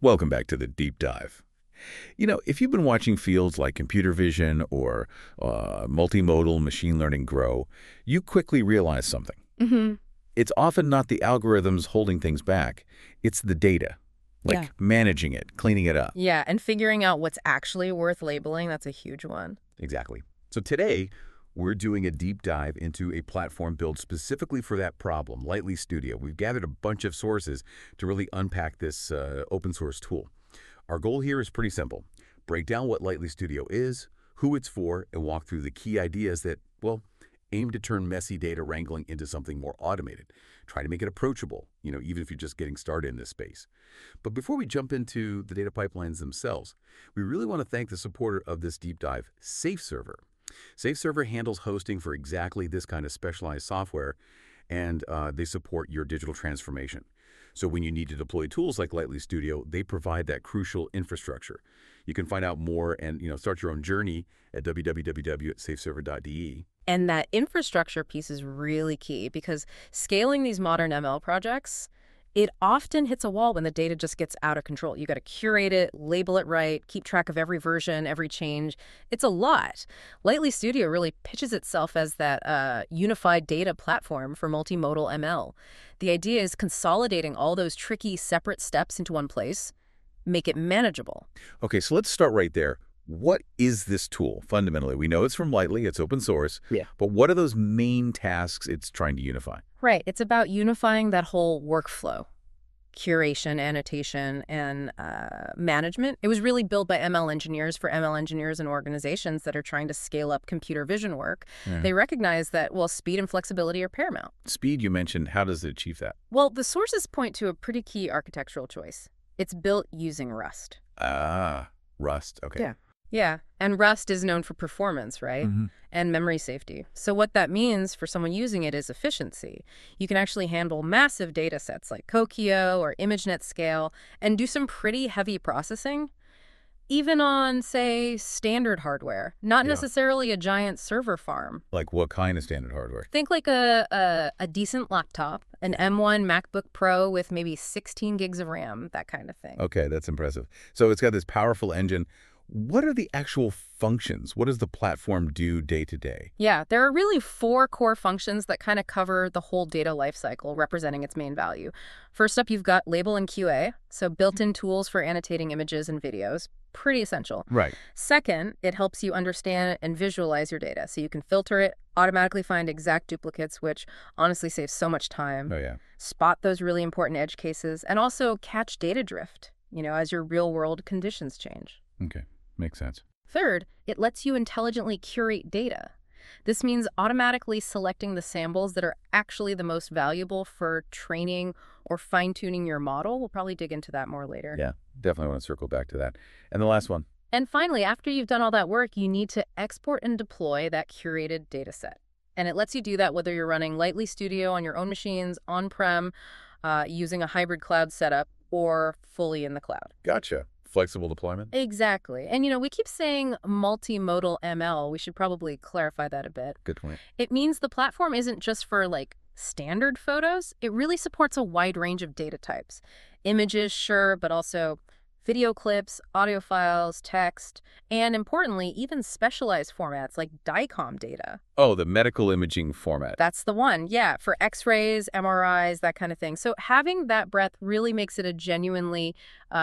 Welcome back to the Deep Dive. If you've been watching fields like computer vision or multimodal machine learning grow, you quickly realize something. Mm-hmm. It's often not the algorithms holding things back. It's the data, Yeah. like managing it, cleaning it up. Yeah, and figuring out what's actually worth labeling, that's a huge one. Exactly. So today, we're doing a deep dive into a platform built specifically for that problem, Lightly Studio. We've gathered a bunch of sources to really unpack this open source tool. Our goal here is pretty simple. Break down what Lightly Studio is, who it's for, and walk through the key ideas that, well, aim to turn messy data wrangling into something more automated. Try to make it approachable, even if you're just getting started in this space. But before we jump into the data pipelines themselves, we really want to thank the supporter of this deep dive, SafeServer. SafeServer handles hosting for exactly this kind of specialized software, and they support your digital transformation. So when you need to deploy tools like Lightly Studio, they provide that crucial infrastructure. You can find out more and start your own journey at www.safeserver.de. And that infrastructure piece is really key because scaling these modern ML projects, it often hits a wall when the data just gets out of control. You got to curate it, label it right, keep track of every version, every change. It's a lot. Lightly Studio really pitches itself as that unified data platform for multimodal ML. The idea is consolidating all those tricky separate steps into one place, make it manageable. Okay, so let's start right there. What is this tool, fundamentally? We know it's from Lightly, it's open source. Yeah. But what are those main tasks it's trying to unify? Right. It's about unifying that whole workflow, curation, annotation, and management. It was really built by ML engineers for ML engineers and organizations that are trying to scale up computer vision work. Yeah. They recognize that, well, speed and flexibility are paramount. Speed, you mentioned. How does it achieve that? Well, the sources point to a pretty key architectural choice. It's built using Rust. Ah, Rust. Okay. Yeah, and Rust is known for performance, right? Mm-hmm. And memory safety. So what that means for someone using it is efficiency. You can actually handle massive data sets like Kokio or ImageNet scale and do some pretty heavy processing, even on, say, standard hardware, not necessarily a giant server farm. Like what kind of standard hardware? Think like a decent laptop, an M1 MacBook Pro with maybe 16 gigs of RAM, that kind of thing. Okay, that's impressive. So it's got this powerful engine. What are the actual functions? What does the platform do day to day? Yeah, there are really 4 core functions that kind of cover the whole data lifecycle, representing its main value. First up, you've got label and QA, so built-in tools for annotating images and videos. Pretty essential. Right. Second, it helps you understand and visualize your data, so you can filter it, automatically find exact duplicates, which honestly saves so much time. Oh, yeah. Spot those really important edge cases, and also catch data drift, as your real-world conditions change. Okay, makes sense. Third, it lets you intelligently curate data. This means automatically selecting the samples that are actually the most valuable for training or fine-tuning your model. We'll probably dig into that more later. Yeah, definitely want to circle back to that. And the last one. And finally, after you've done all that work, you need to export and deploy that curated data set. And it lets you do that whether you're running Lightly Studio on your own machines, on-prem, using a hybrid cloud setup, or fully in the cloud. Gotcha. Flexible deployment? Exactly. And, we keep saying multimodal ML. We should probably clarify that a bit. Good point. It means the platform isn't just for, standard photos. It really supports a wide range of data types. Images, sure, but also video clips, audio files, text, and importantly, even specialized formats like DICOM data. Oh, the medical imaging format. That's the one, yeah, for X-rays, MRIs, that kind of thing. So having that breadth really makes it a genuinely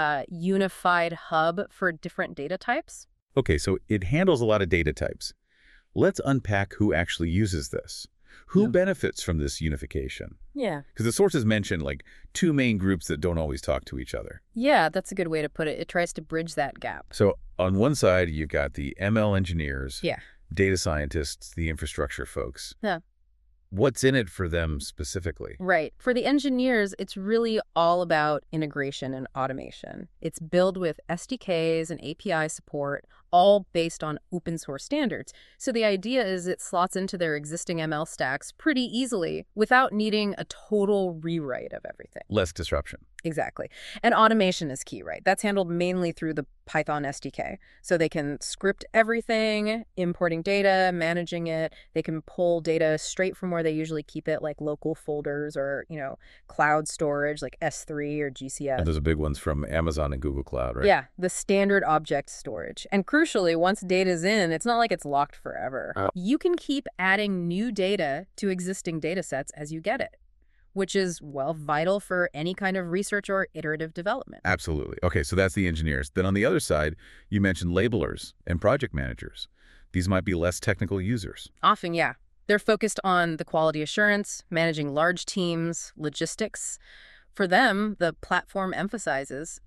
unified hub for different data types. Okay, so it handles a lot of data types. Let's unpack who actually uses this. Who benefits from this unification? Yeah. Because the sources mention 2 main groups that don't always talk to each other. Yeah, that's a good way to put it. It tries to bridge that gap. So on one side, you've got the ML engineers, Yeah. data scientists, the infrastructure folks. Yeah. What's in it for them specifically? Right. For the engineers, it's really all about integration and automation. It's built with SDKs and API support, all based on open source standards. So the idea is it slots into their existing ML stacks pretty easily without needing a total rewrite of everything. Less disruption. Exactly. And automation is key, right? That's handled mainly through the Python SDK. So they can script everything, importing data, managing it. They can pull data straight from where they usually keep it, like local folders or, cloud storage like S3 or GCS. And those are big ones from Amazon and Google Cloud, right? Yeah, the standard object storage. And crucially, once data's in, it's not like it's locked forever. You can keep adding new data to existing data sets as you get it, which is, vital for any kind of research or iterative development. Absolutely. Okay, so that's the engineers. Then on the other side, you mentioned labelers and project managers. These might be less technical users. Often, yeah. They're focused on the quality assurance, managing large teams, logistics. For them, the platform emphasizes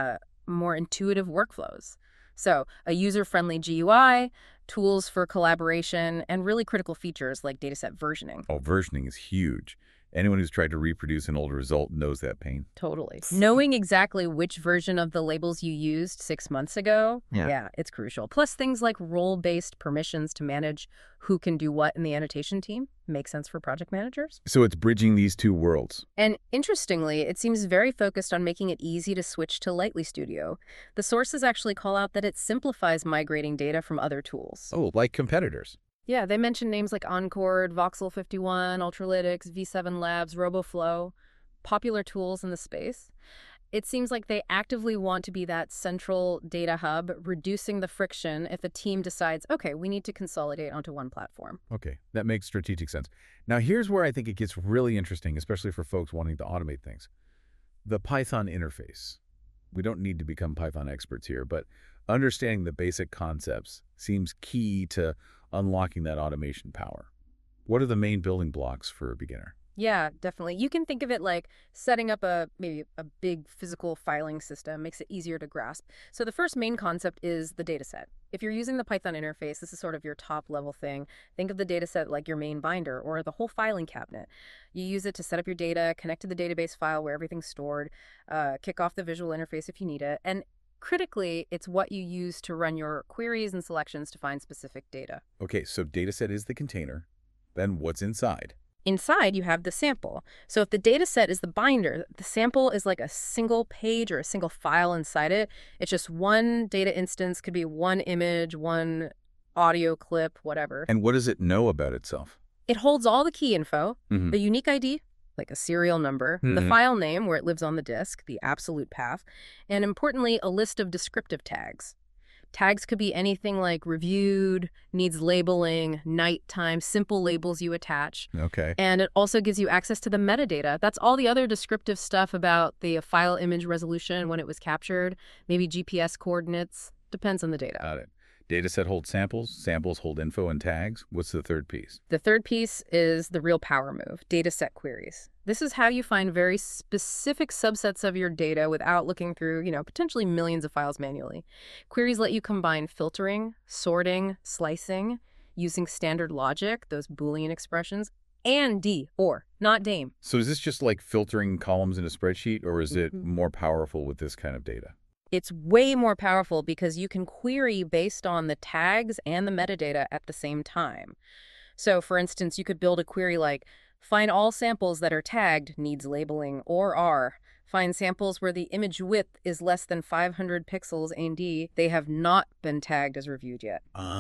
more intuitive workflows. So a user-friendly GUI, tools for collaboration, and really critical features like dataset versioning. Oh, versioning is huge. Anyone who's tried to reproduce an old result knows that pain. Totally. Knowing exactly which version of the labels you used 6 months ago, it's crucial. Plus things like role-based permissions to manage who can do what in the annotation team make sense for project managers. So it's bridging these two worlds. And interestingly, it seems very focused on making it easy to switch to Lightly Studio. The sources actually call out that it simplifies migrating data from other tools. Oh, like competitors. Yeah, they mention names like Encord, Voxel 51, Ultralytics, V7 Labs, RoboFlow, popular tools in the space. It seems like they actively want to be that central data hub, reducing the friction if a team decides, okay, we need to consolidate onto one platform. Okay, that makes strategic sense. Now, here's where I think it gets really interesting, especially for folks wanting to automate things. The Python interface. We don't need to become Python experts here, but understanding the basic concepts seems key to unlocking that automation power. What are the main building blocks for a beginner? Yeah, definitely. You can think of it like setting up maybe a big physical filing system makes it easier to grasp. So the first main concept is the dataset. If you're using the Python interface, this is sort of your top level thing. Think of the dataset like your main binder or the whole filing cabinet. You use it to set up your data, connect to the database file where everything's stored, kick off the visual interface if you need it, and critically, it's what you use to run your queries and selections to find specific data. Okay, so dataset is the container. Then what's inside? Inside, you have the sample. So if the data set is the binder, the sample is like a single page or a single file inside it. It's just one data instance, could be one image, one audio clip, whatever. And what does it know about itself? It holds all the key info, the unique ID, like a serial number, the file name where it lives on the disk, the absolute path, and importantly, a list of descriptive tags. Tags could be anything like reviewed, needs labeling, nighttime, simple labels you attach. Okay. And it also gives you access to the metadata. That's all the other descriptive stuff about the file image resolution when it was captured, maybe GPS coordinates, depends on the data. Got it. Dataset holds samples, samples hold info and tags. What's the third piece? The third piece is the real power move, dataset queries. This is how you find very specific subsets of your data without looking through, potentially millions of files manually. Queries let you combine filtering, sorting, slicing, using standard logic, those Boolean expressions, and or, not DAME. So is this just like filtering columns in a spreadsheet, or is it more powerful with this kind of data? It's way more powerful because you can query based on the tags and the metadata at the same time. So, for instance, you could build a query like, find all samples that are tagged, needs labeling, or are. Find samples where the image width is less than 500 pixels and they have not been tagged as reviewed yet.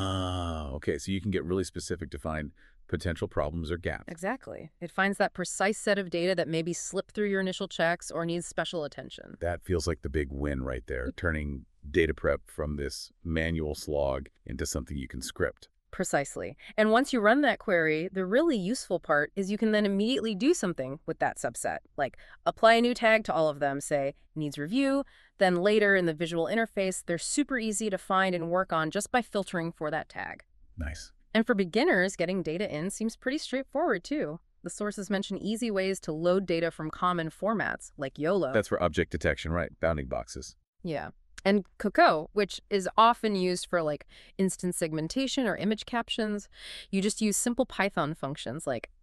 Ah, okay. So you can get really specific to find potential problems or gaps. Exactly. It finds that precise set of data that maybe slipped through your initial checks or needs special attention. That feels like the big win right there, turning data prep from this manual slog into something you can script. Precisely. And once you run that query, the really useful part is you can then immediately do something with that subset, like apply a new tag to all of them, say, needs review. Then later in the visual interface, they're super easy to find and work on just by filtering for that tag. Nice. And for beginners, getting data in seems pretty straightforward, too. The sources mention easy ways to load data from common formats, like YOLO. That's for object detection, right? Bounding boxes. Yeah. And Cocoa, which is often used for instance segmentation or image captions, you just use simple Python functions like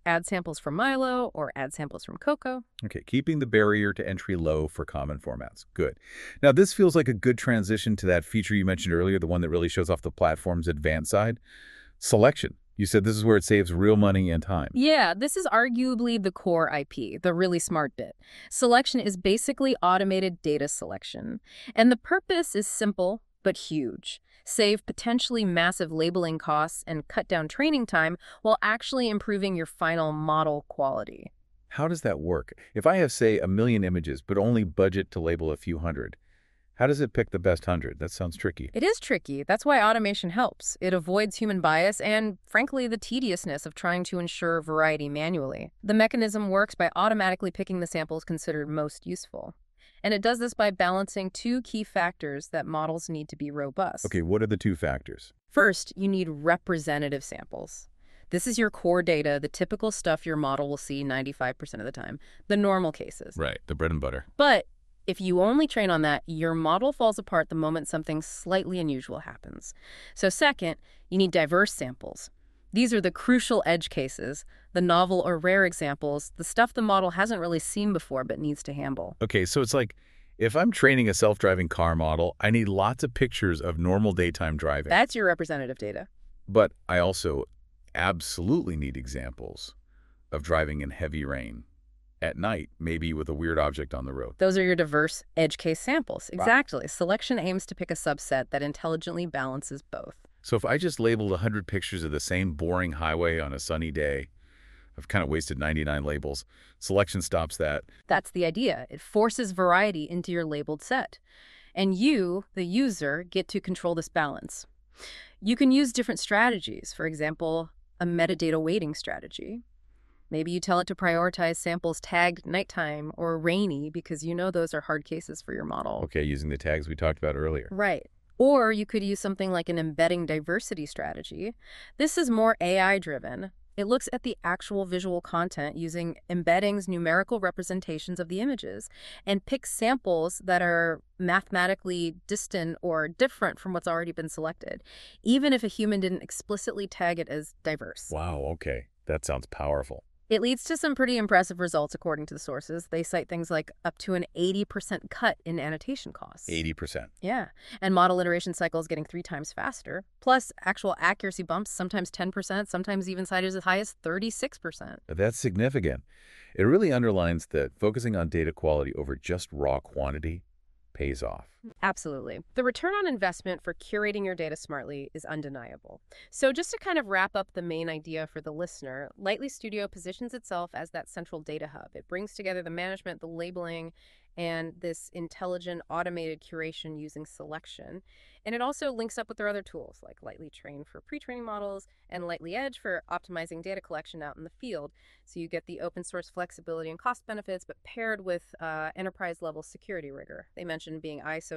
add samples from Milo or add samples from Cocoa. Okay, keeping the barrier to entry low for common formats. Good. Now, this feels like a good transition to that feature you mentioned earlier, the one that really shows off the platform's advanced side. Selection. You said this is where it saves real money and time. Yeah, this is arguably the core IP, the really smart bit. Selection is basically automated data selection. And the purpose is simple but huge. Save potentially massive labeling costs and cut down training time while actually improving your final model quality. How does that work? If I have, say, 1,000,000 images, but only budget to label a few hundred, how does it pick the best 100? That sounds tricky. It is tricky. That's why automation helps. It avoids human bias and, frankly, the tediousness of trying to ensure variety manually. The mechanism works by automatically picking the samples considered most useful. And it does this by balancing two key factors that models need to be robust. Okay, what are the two factors? First, you need representative samples. This is your core data, the typical stuff your model will see 95% of the time, the normal cases. Right, the bread and butter. But if you only train on that, your model falls apart the moment something slightly unusual happens. So second, you need diverse samples. These are the crucial edge cases, the novel or rare examples, the stuff the model hasn't really seen before but needs to handle. Okay, so it's like, if I'm training a self-driving car model, I need lots of pictures of normal daytime driving. That's your representative data. But I also absolutely need examples of driving in heavy rain at night, maybe with a weird object on the road. Those are your diverse edge case samples. Wow. Exactly. Selection aims to pick a subset that intelligently balances both. So if I just labeled 100 pictures of the same boring highway on a sunny day, I've kind of wasted 99 labels. Selection stops that. That's the idea. It forces variety into your labeled set. And you, the user, get to control this balance. You can use different strategies. For example, a metadata weighting strategy. Maybe you tell it to prioritize samples tagged nighttime or rainy because you know those are hard cases for your model. Okay, using the tags we talked about earlier. Right. Or you could use something like an embedding diversity strategy. This is more AI-driven. It looks at the actual visual content using embeddings, numerical representations of the images, and picks samples that are mathematically distant or different from what's already been selected, even if a human didn't explicitly tag it as diverse. Wow, okay. That sounds powerful. It leads to some pretty impressive results according to the sources. They cite things like up to an 80% cut in annotation costs. 80%. Yeah, and model iteration cycles getting 3 times faster, plus actual accuracy bumps, sometimes 10%, sometimes even cited as high as 36%. That's significant. It really underlines that focusing on data quality over just raw quantity pays off. Absolutely. The return on investment for curating your data smartly is undeniable. So just to kind of wrap up the main idea for the listener, Lightly Studio positions itself as that central data hub. It brings together the management, the labeling, and this intelligent automated curation using selection. And it also links up with their other tools like Lightly Train for pre-training models and Lightly Edge for optimizing data collection out in the field. So you get the open source flexibility and cost benefits, but paired with enterprise level security rigor. They mentioned being ISO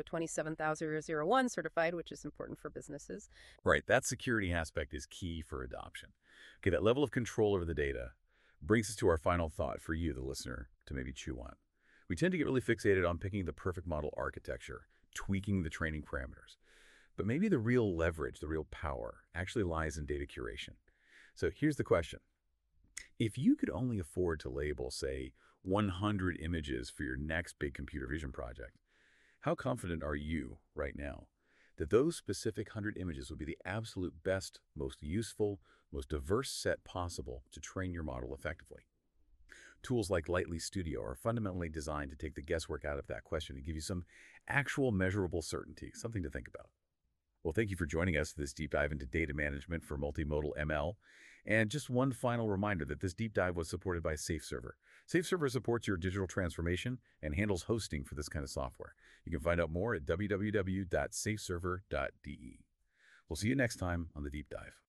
27001 certified, which is important for businesses. Right, that security aspect is key for adoption. Okay, that level of control over the data brings us to our final thought for you, the listener, to maybe chew on. We tend to get really fixated on picking the perfect model architecture, tweaking the training parameters. But maybe the real leverage, the real power, actually lies in data curation. So here's the question. If you could only afford to label, say, 100 images for your next big computer vision project, how confident are you right now that those specific 100 images would be the absolute best, most useful, most diverse set possible to train your model effectively? Tools like Lightly Studio are fundamentally designed to take the guesswork out of that question and give you some actual measurable certainty, something to think about. Well, thank you for joining us for this deep dive into data management for multimodal ML. And just one final reminder that this deep dive was supported by SafeServer. SafeServer supports your digital transformation and handles hosting for this kind of software. You can find out more at www.safeserver.de. We'll see you next time on the deep dive.